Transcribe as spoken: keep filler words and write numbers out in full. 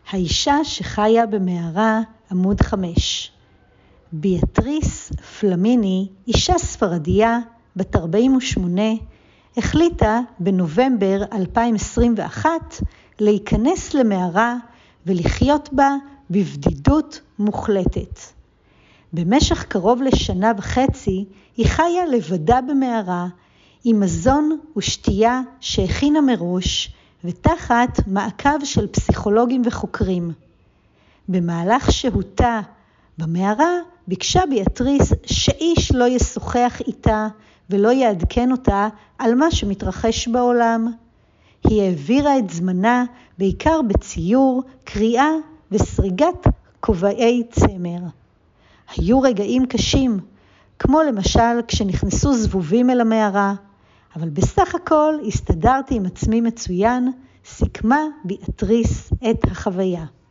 האישה שחיה במערה, עמוד חמש. ביאטריס פלמיני, אישה ספרדיה, בת ארבעים ושמונה, החליטה בנובמבר אלפיים עשרים ואחת להיכנס למערה ולחיות בה בבדידות מוחלטת. במשך קרוב לשנה וחצי היא חיה לבדה במערה, עם מזון ושתייה שהכינה מראש, ותחת מעקב של פסיכולוגים וחוקרים. במהלך שהותה במערה ביקשה ביאטריס שאיש לא ישוחח איתה ולא יעדכן אותה על מה שמתרחש בעולם. היא העבירה את זמנה בעיקר בציור, קריאה וסריגת כובעי צמר. היו רגעים קשים, כמו למשל כשנכנסו זבובים אל המערה, אבל בסך הכל הסתדרתי עם עצמי מצוין, סיכמה ביאטריס את החוויה.